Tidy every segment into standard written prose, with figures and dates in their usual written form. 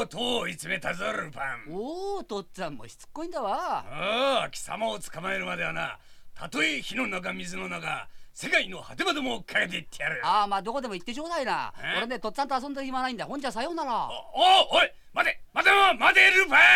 うとう追い詰めたぞルパン。 おお、とっつぁんもしつっこいんだわ。 ああ、貴様を捕まえるまではな、たとえ火の中水の中、世界の果てまでもかけていってやる。 ああ、まあどこでも行ってちょうだいな。俺ね、とっつぁんと遊んでる暇ないんだ。ほんじゃさようなら。 おい、待てルパン。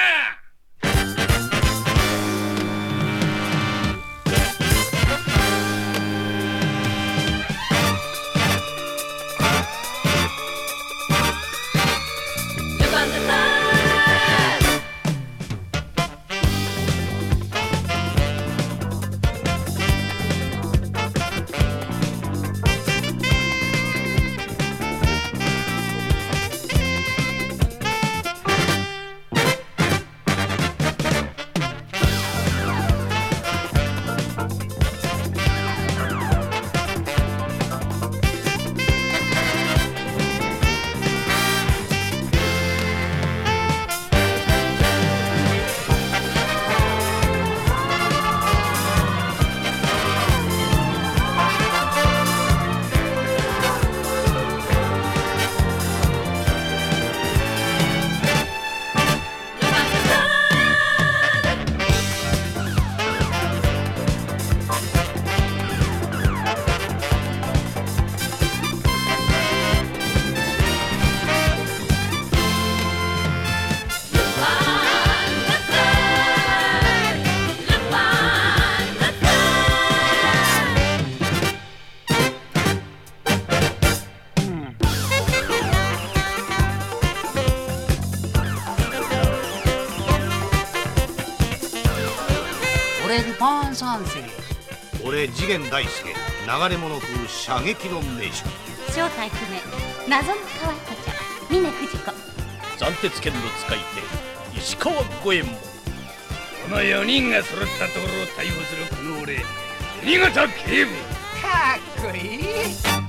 俺ルパン三世。 俺次元大介、流れ物風射撃の名手。 正体不明、謎の可愛い子ちゃん、峰不二子。 斬鉄剣の使い手、石川五右衛門。 この4人が揃ったところを逮捕するこの俺、国方警部。 かっこいい。